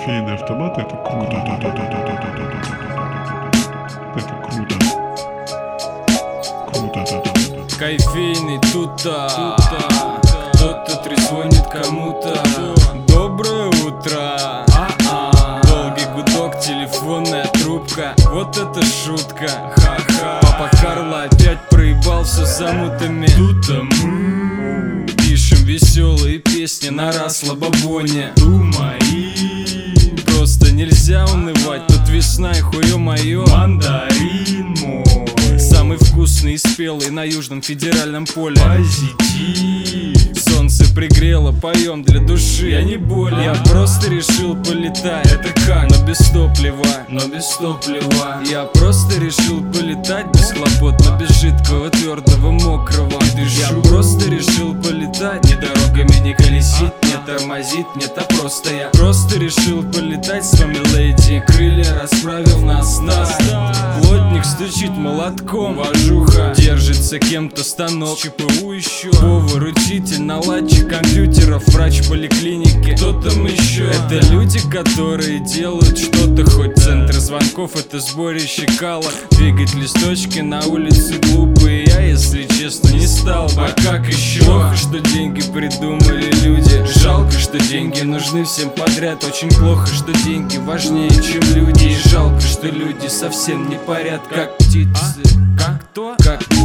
кофейный автомат — это круто. Это круто. Круто. Кофейный тут-то кто-то трезвонит кому-то. Доброе утро. Долгий гудок, телефонная трубка. Вот это шутка. Ха-ха. Папа Карло опять проебал все замутами. Тут-то мы пишем веселые песни на расслабоне. Думай, просто нельзя унывать. Тут весна и хуё моё. Мандарин мой, самый вкусный и спелый на Южном федеральном поле. Позитив. Солнце пригрело, поем для души. Я не болен, я просто решил полетать. Это как? Но без топлива. Я просто решил полетать без хлопот, но без жидкого, твердого, мокрого. Я просто решил полетать, ни дорогами не колесить, не тормозит, нет, а просто я просто решил полетать с вами, леди. Крылья расправил на старт. Плотник стучит молотком, вожуха держится кем-то станок. ЧПУ еще повар, учитель, наладчик компьютеров, врач поликлиники. Кто там еще? Это люди, которые делают что-то, хоть центр звонков — это сборище кала. Двигать листочки на улице глупые я, если честно, не стал бы. А как еще? Плохо, что деньги придумали люди. Жалко, что деньги нужны всем подряд. Очень плохо, что деньги важнее, чем люди. И жалко, что люди совсем не парят, как птицы. Как кто? Как